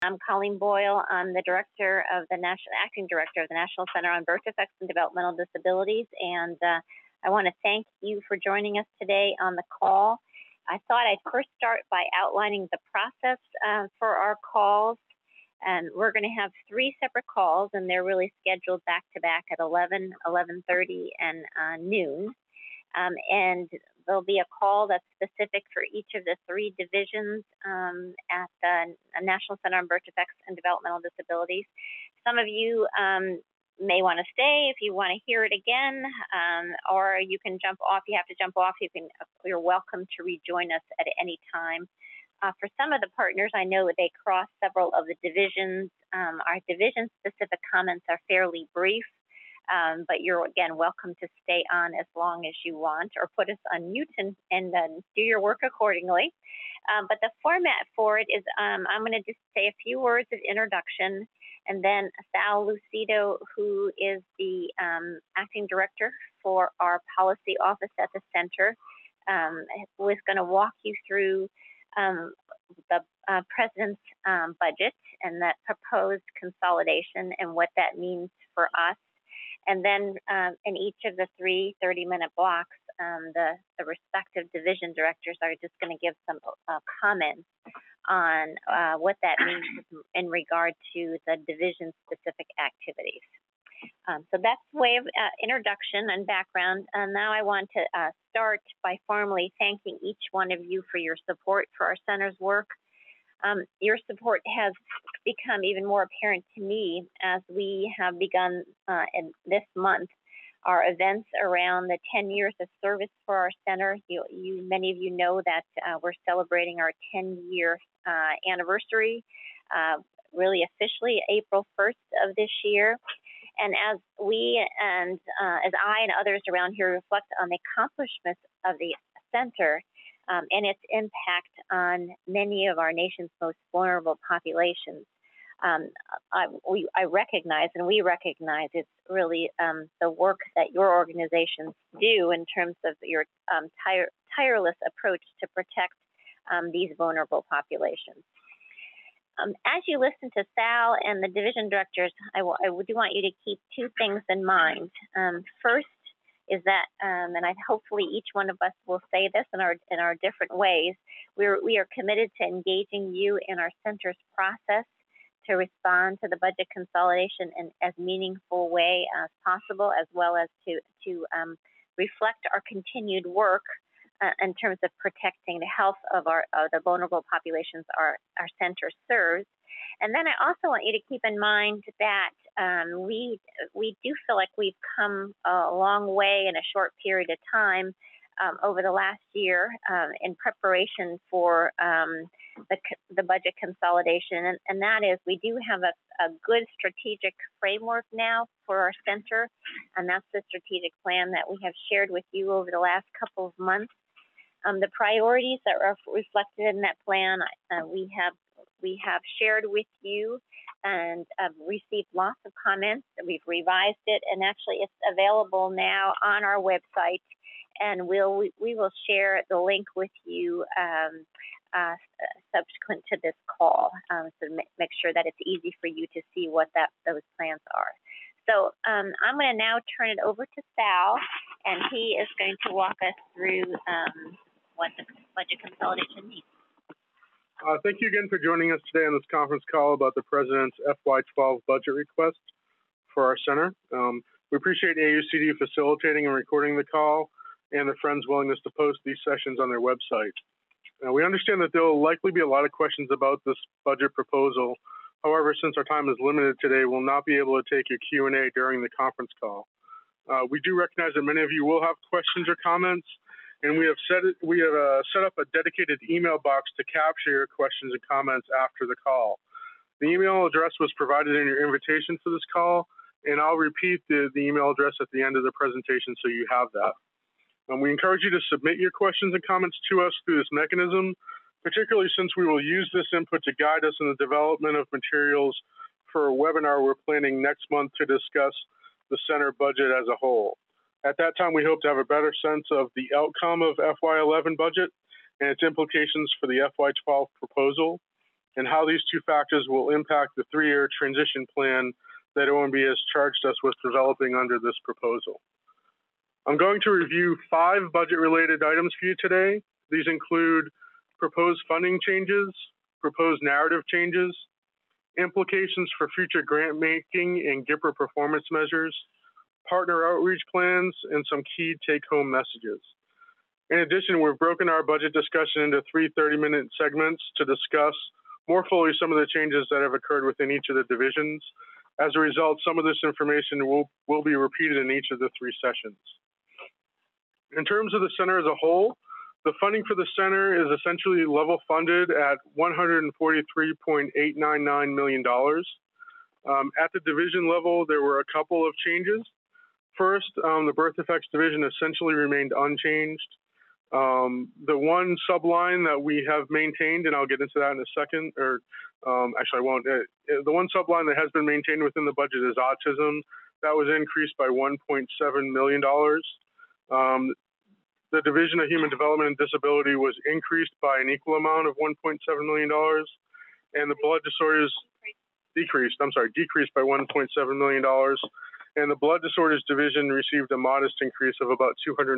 I'm Colleen Boyle. I'm the acting director of the National Center on Birth Defects and Developmental Disabilities, and I want to thank you for joining us today on the call. I thought I'd first start by outlining the process for our calls, and we're going to have 3 separate calls, and they're really scheduled back to back at 11, 11:30, and noon. And there'll be a call that's specific for each of the 3 divisions at the National Center on Birth Defects and Developmental Disabilities. Some of you may want to stay if you want to hear it again, or you can jump off. You have to jump off. You're welcome to rejoin us at any time. For some of the partners, I know they cross several of the divisions. Our division-specific comments are fairly brief. But you're, again, welcome to stay on as long as you want, or put us on mute and do your work accordingly. But the format for it is I'm going to just say a few words of introduction, and then Sal Lucido, who is the acting director for our policy office at the center, who is going to walk you through the president's budget and that proposed consolidation and what that means for us. And then in each of the 3 30-minute blocks, the respective division directors are just going to give some comments on what that means in regard to the division-specific activities. So that's the way of introduction and background. And now I want to start by formally thanking each one of you for your support for our center's work. Your support has become even more apparent to me as we have begun in this month our events around the 10 years of service for our center. Many of you know that we're celebrating our 10-year anniversary, really officially April 1st of this year. And as I and others around here reflect on the accomplishments of the center, and its impact on many of our nation's most vulnerable populations, I recognize, and we recognize, it's really the work that your organizations do in terms of your tireless approach to protect these vulnerable populations. As you listen to Sal and the division directors, I do want you to keep 2 things in mind. First is that, and hopefully each one of us will say this in our different ways, we are committed to engaging you in our center's process to respond to the budget consolidation in as meaningful way as possible, as well as to reflect our continued work in terms of protecting the health of the vulnerable populations our center serves. And then I also want you to keep in mind that we do feel like we've come a long way in a short period of time over the last year in preparation for the budget consolidation. And that is, we do have a good strategic framework now for our center, and that's the strategic plan that we have shared with you over the last couple of months. The priorities that are reflected in that plan, we have shared with you and received lots of comments. We've revised it, and actually it's available now on our website, and we will share the link with you subsequent to this call, so make sure that it's easy for you to see what those plans are. So I'm going to now turn it over to Sal, and he is going to walk us through what the budget consolidation means. Thank you again for joining us today on this conference call about the President's FY12 budget request for our center. We appreciate AUCD facilitating and recording the call and the Friends' willingness to post these sessions on their website. We understand that there will likely be a lot of questions about this budget proposal. However, since our time is limited today, we'll not be able to take your Q&A during the conference call. We do recognize that many of you will have questions or comments, and we have set up a dedicated email box to capture your questions and comments after the call. The email address was provided in your invitation for this call, and I'll repeat the email address at the end of the presentation so you have that. We encourage you to submit your questions and comments to us through this mechanism, particularly since we will use this input to guide us in the development of materials for a webinar we're planning next month to discuss the center budget as a whole. At that time, we hope to have a better sense of the outcome of FY11 budget and its implications for the FY12 proposal. and how these two factors will impact the 3-year transition plan that OMB has charged us with developing under this proposal. I'm going to review 5 budget-related items for you today. These include proposed funding changes, proposed narrative changes, implications for future grant making and GIPRA performance measures, partner outreach plans, and some key take-home messages. In addition, we've broken our budget discussion into 3 30-minute segments to discuss more fully some of the changes that have occurred within each of the divisions. As a result, some of this information will be repeated in each of the 3 sessions. In terms of the center as a whole, the funding for the center is essentially level funded at $143.899 million. At the division level, there were a couple of changes. First, the birth defects division essentially remained unchanged. The one subline that we have maintained, and I'll get into that in a second, actually I won't. The one subline that has been maintained within the budget is autism. That was increased by $1.7 million. The Division of Human Development and Disability was increased by an equal amount of $1.7 million, and the blood disorders decreased by $1.7 million, and the blood disorders division received a modest increase of about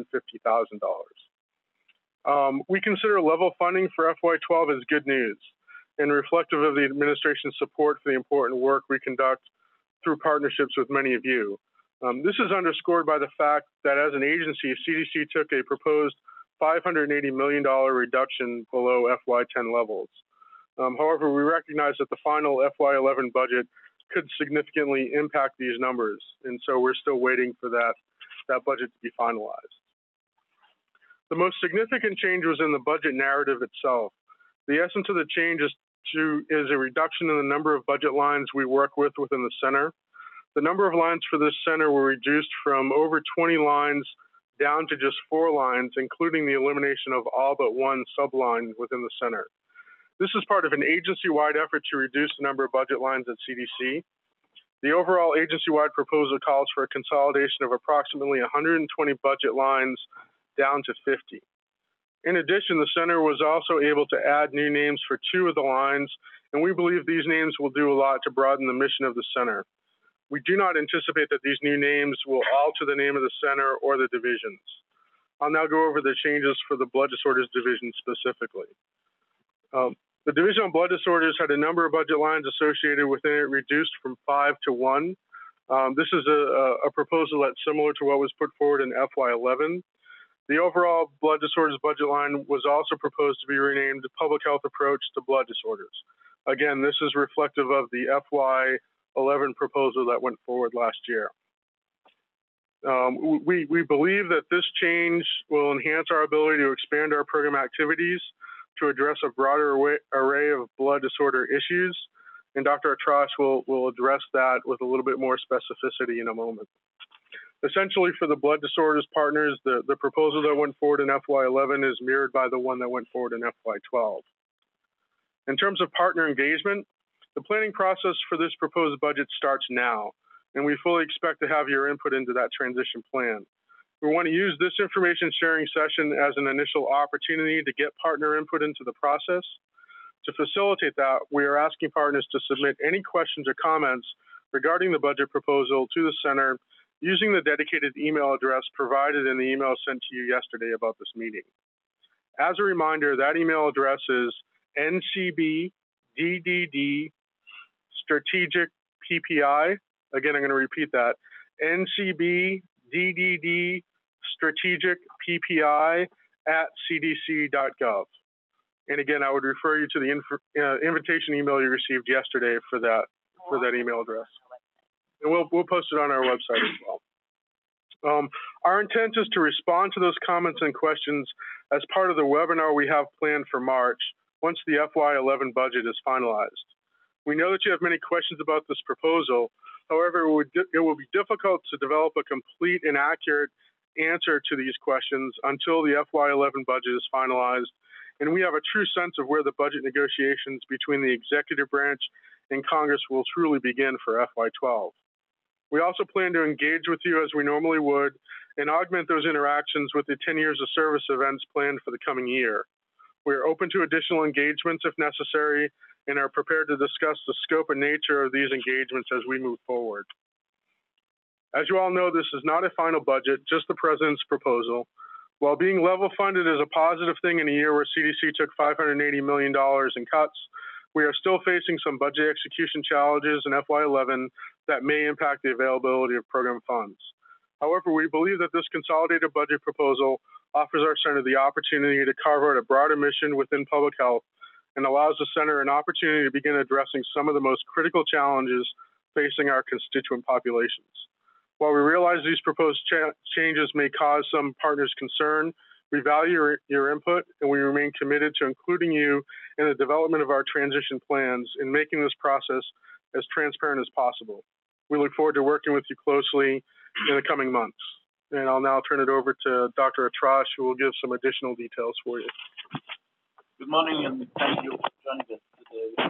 $250,000. We consider level funding for FY12 as good news and reflective of the administration's support for the important work we conduct through partnerships with many of you. This is underscored by the fact that as an agency, CDC took a proposed $580 million reduction below FY10 levels. However, we recognize that the final FY11 budget could significantly impact these numbers, and so we're still waiting for that budget to be finalized. The most significant change was in the budget narrative itself. The essence of the change is a reduction in the number of budget lines we work with within the center. The number of lines for this center were reduced from over 20 lines down to just 4 lines, including the elimination of all but one subline within the center. This is part of an agency-wide effort to reduce the number of budget lines at CDC. The overall agency-wide proposal calls for a consolidation of approximately 120 budget lines down to 50. In addition, the center was also able to add new names for 2 of the lines, and we believe these names will do a lot to broaden the mission of the center. We do not anticipate that these new names will alter the name of the center or the divisions. I'll now go over the changes for the blood disorders division specifically. The Division on Blood Disorders had a number of budget lines associated with it reduced from 5 to 1. This is a proposal that's similar to what was put forward in FY11. The overall blood disorders budget line was also proposed to be renamed Public Health Approach to Blood Disorders. Again, this is reflective of the FY11 proposal that went forward last year. We believe that this change will enhance our ability to expand our program activities to address a broader array of blood disorder issues, and Dr. Atrash will address that with a little bit more specificity in a moment. Essentially, for the blood disorders partners, the proposal that went forward in FY11 is mirrored by the one that went forward in FY12. In terms of partner engagement, the planning process for this proposed budget starts now, and we fully expect to have your input into that transition plan. We want to use this information sharing session as an initial opportunity to get partner input into the process. To facilitate that, we are asking partners to submit any questions or comments regarding the budget proposal to the center using the dedicated email address provided in the email sent to you yesterday about this meeting. As a reminder, that email address is ncbddd strategic PPI. Again, I'm going to repeat that. ncbddd strategic PPI at cdc.gov. And again, I would refer you to the invitation email you received yesterday for that email address. And we'll post it on our website as well. Our intent is to respond to those comments and questions as part of the webinar we have planned for March once the FY11 budget is finalized. We know that you have many questions about this proposal. However, it will be difficult to develop a complete and accurate answer to these questions until the FY11 budget is finalized, and we have a true sense of where the budget negotiations between the executive branch and Congress will truly begin for FY12. We also plan to engage with you as we normally would and augment those interactions with the 10 years of service events planned for the coming year. We are open to additional engagements if necessary, and are prepared to discuss the scope and nature of these engagements as we move forward. As you all know, this is not a final budget, just the President's proposal. While being level funded is a positive thing in a year where CDC took $580 million in cuts, we are still facing some budget execution challenges in FY11 that may impact the availability of program funds. However, we believe that this consolidated budget proposal offers our center the opportunity to carve out a broader mission within public health and allows the center an opportunity to begin addressing some of the most critical challenges facing our constituent populations. While we realize these proposed changes may cause some partners concern, we value your input, and we remain committed to including you in the development of our transition plans and making this process as transparent as possible. We look forward to working with you closely in the coming months. And I'll now turn it over to Dr. Atrash, who will give some additional details for you. Good morning, and thank you for joining us today.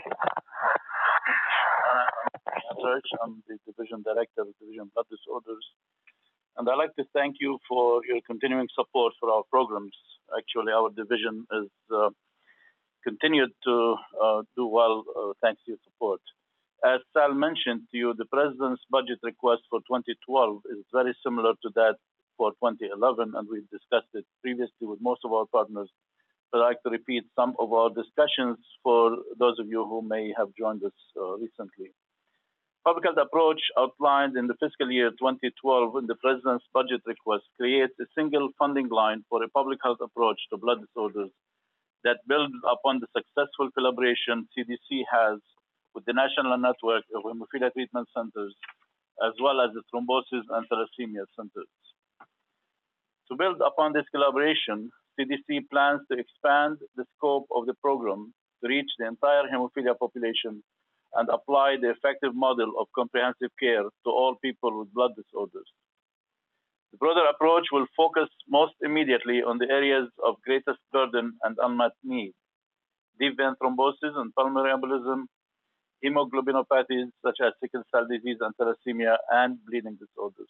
I'm Atrash. I'm the Division Director of Division Blood Disorders. And I'd like to thank you for your continuing support for our programs. Actually, our division has continued to do well thanks to your support. As Sal mentioned to you, the President's budget request for 2012 is very similar to that for 2011, and we've discussed it previously with most of our partners. But I'd like to repeat some of our discussions for those of you who may have joined us recently. Public health approach outlined in the fiscal year 2012 in the President's budget request creates a single funding line for a public health approach to blood disorders that builds upon the successful collaboration CDC has with the National Network of Hemophilia Treatment Centers, as well as the Thrombosis and Thalassemia Centers. To build upon this collaboration, CDC plans to expand the scope of the program to reach the entire hemophilia population and apply the effective model of comprehensive care to all people with blood disorders. The broader approach will focus most immediately on the areas of greatest burden and unmet need: deep vein thrombosis and pulmonary embolism, hemoglobinopathies such as sickle cell disease and thalassemia, and bleeding disorders.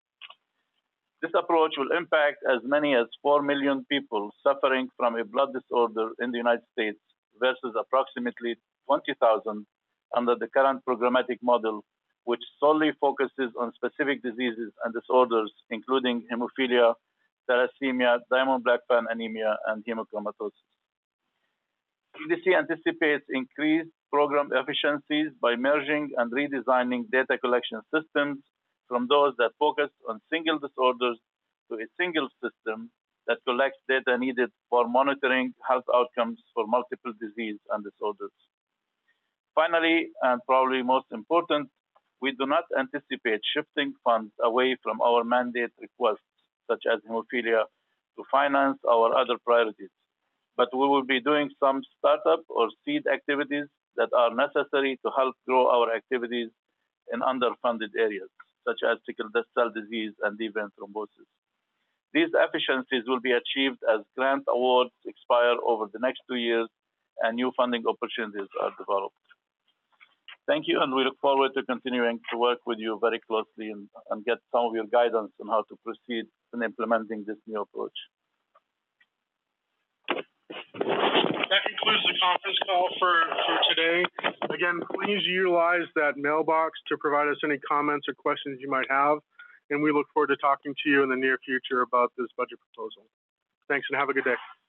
This approach will impact as many as 4 million people suffering from a blood disorder in the United States versus approximately 20,000 under the current programmatic model, which solely focuses on specific diseases and disorders, including hemophilia, thalassemia, diamond blackfan anemia, and hemochromatosis. CDC anticipates increased program efficiencies by merging and redesigning data collection systems from those that focus on single disorders to a single system that collects data needed for monitoring health outcomes for multiple disease and disorders. Finally, and probably most important, we do not anticipate shifting funds away from our mandate requests, such as hemophilia, to finance our other priorities. But we will be doing some startup or seed activities that are necessary to help grow our activities in underfunded areas, such as sickle cell disease and deep vein thrombosis. These efficiencies will be achieved as grant awards expire over the next 2 years and new funding opportunities are developed. Thank you, and we look forward to continuing to work with you very closely and get some of your guidance on how to proceed in implementing this new approach. That concludes the conference call for today. Again, please utilize that mailbox to provide us any comments or questions you might have, and we look forward to talking to you in the near future about this budget proposal. Thanks, and have a good day.